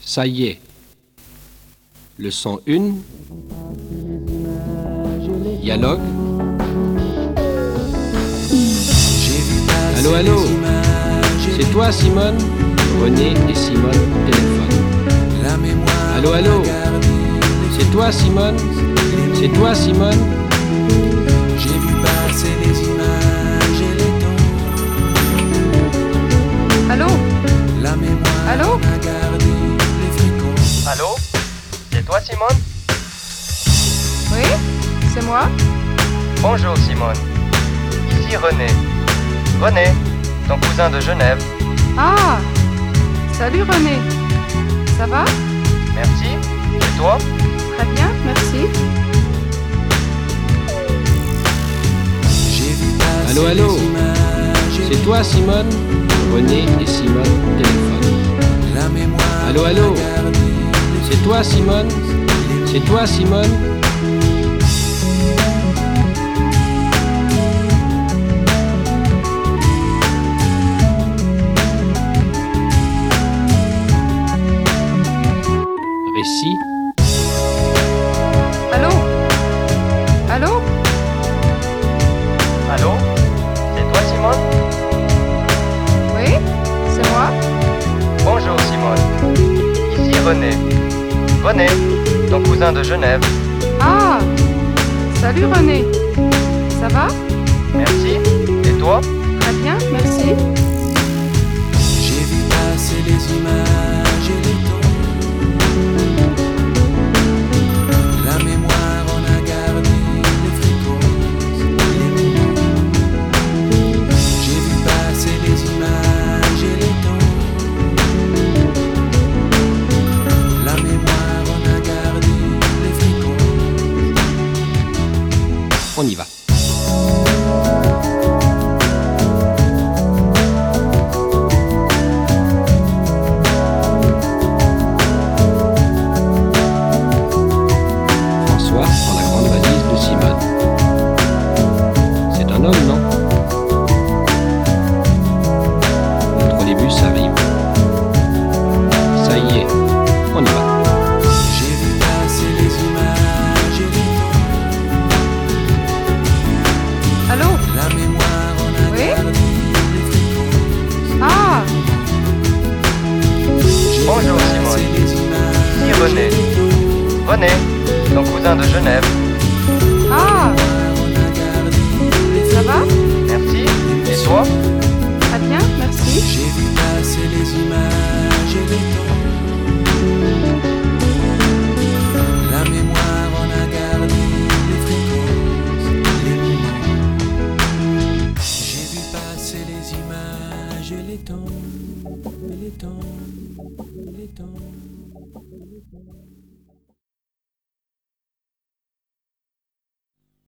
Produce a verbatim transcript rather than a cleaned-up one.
Ça y est. Leçon un. Dialogue. Allô, allô. C'est toi, Simone? René et Simone au téléphone. Allô, allô. C'est toi, Simone? C'est toi, Simone? J'ai vu passer les images et les tons. Allô? La mémoire Allô? a gardé les fréquences. Allô? C'est toi, Simone? Oui, c'est moi. Bonjour, Simone. Ici René. René, ton cousin de Genève. Ah, salut René. Ça va? Merci. Et toi? Très bien, merci. J'ai vu passer Allô, allô. les images et C'est toi, Simone? René et Simone au téléphone. la mémoire Allô, allô. a gardé les C'est toi, Simone? C'est toi, Simone? Récit. Allô? Allô? Allô? C'est toi, Simone? Oui, c'est moi. Bonjour, Simone. Ici René. René, ton cousin de Genève. Ah, salut René. Ça va? Merci. Et toi? Très bien, merci. J'ai vu passer les images et les tons. La mémoire en a gardé les fréquences, les moments. J'ai vu passer les images et les tons. La mémoire en a gardé les fréquences. On y va. François prend la grande valise de Simone. C'est un homme, non? Le trolleybus arrive. Ça y est, on y va. J'ai vu passer les images et les tons. Allô? La mémoire en a Oui? gardé les fréquences. Ah, J'ai Bonjour, vu Simone. passer les images Ici René. et les tons. René, ton cousin de Genève. ah, On a gardé les ça va? Merci. Et toi? Très bien, merci. J'ai vu passer les images et les tons. La mémoire en a gardé les fréquences, les moments. J'ai vu passer les images et les tons, et les tons, et les tons, et les tons.